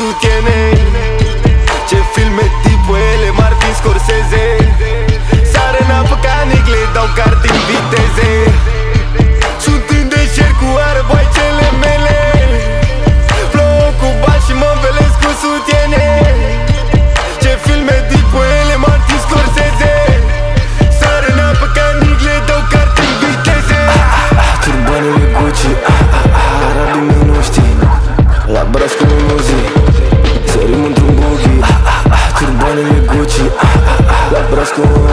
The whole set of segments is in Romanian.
sutiene. Ce filme tipo ele, Martin Scorsese. Sare în apă ca nigle, dau carte în viteze. Sunt în deșert cu arboaicele mele. Plouă cu bani și mă învelesc cu sutiene. Ce filme tipo ele, Martin Scorsese. Sare în apă ca nigle, dau carte în viteze. Turbanele Gucci, arabii mei nu știi. La braț cu un Uzi, sărim într-un buggy. Turbanele Gucci, la braț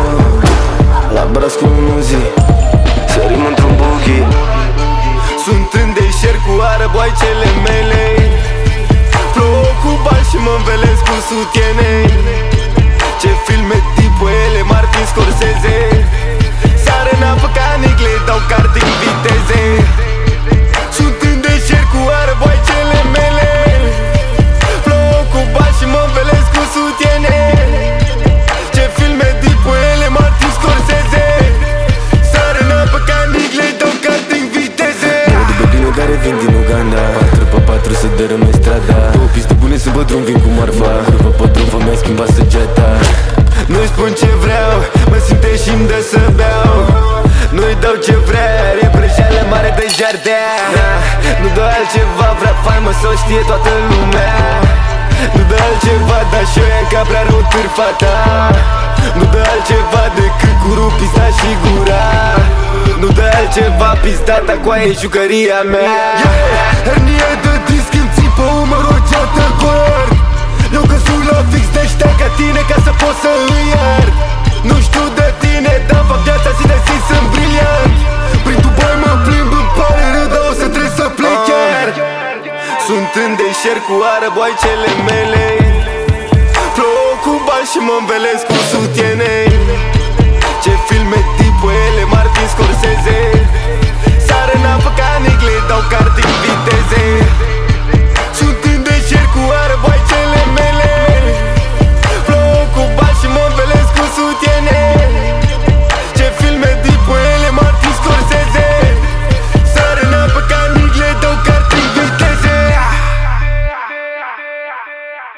cu un Uzi, sărim într-un buggy. Sunt în deșert cu arboaicele mele. Plouă cu bani și mă învelesc cu sutiene. Ce filme tipo ele, Martin Scorsese. Sare în apă ca nigle, dau carte în viteze. Sunt în deșert cu arboaicele mele. Plouă cu bani și mă învelesc cu sutiene. Ce filme tipo ele, Martin Scorsese. Sare în apă ca nigle, dau carte în viteze. De băbine care vin din Uganda, 4x4 să dărâme strada. Două piste bune să bătrân, vin cu marfa. Curvă pe drum, mi-a schimbat săgeata. Nu-i spun ce vreau, mă simte și-mi dă să beau. Nu-i dau ce vrea, are prăjeală mare de jardea. Nu dă altceva, vrea faimă să o știe toată lumea. Nu dă altceva, dar și-o ia ca prea rău târfa ta. Nu dă altceva decât cu rupista și gura. Nu dă altceva, pizdata cu aia e jucăria mea. Hernie de disc, îmi țin pe umăr o geată gord. Eu căsul la fix de ăștia ca tine ca să pot să îi iert. Nu știu de tine, dar fac viața zi de zi, sunt briliant. Prin Dubai mă plimb, îmi pare rău, dar o să trebuie să plec chiar. Sunt în deșert cu arboaicele mele. Plouă cu bani și mă învelesc cu sutiene. Ce filme tipo ele, Martin Scorsese. Sare în apă ca nigle, dau carte în viteze.